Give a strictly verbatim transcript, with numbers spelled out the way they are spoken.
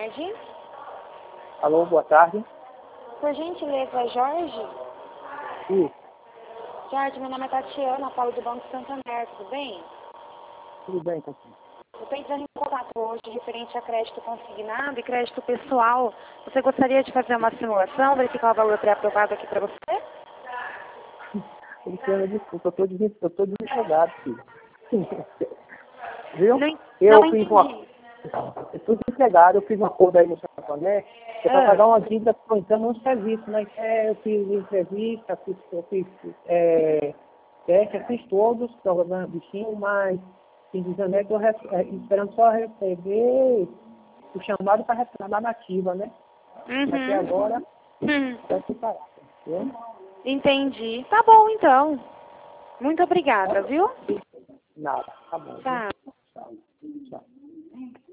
tarde. Alô, boa tarde. Por gentileza, Jorge? Isso, Jorge, meu nome é Tatiana, falo do Banco Santander, tudo bem? tudo bem, Tatiana. Eu estou entrando em contato hoje referente a crédito consignado e crédito pessoal. Você gostaria de fazer uma simulação, verificar o valor pré-aprovado aqui para você? Luciana, desculpa, eu tô, des... eu tô desempregado, filho. Viu? Não, Eu não fiz uma... entendi. Eu tô desempregado, eu fiz uma acordo aí no Santander, que é para Ah, pagar uma dívida que estou entrando no serviço, mas é, eu fiz entrevista, fiz, eu fiz é, teste, eu fiz todos, programando bichinho, mas em dezembro eu estou esperando só receber o chamado para retornar na nativa, né? Até uhum. agora, Hum, vai ficar. Viu? entendi. Tá bom, então. Muito obrigada, viu? Nada, tá bom, viu? Tá. Tchau. Tchau.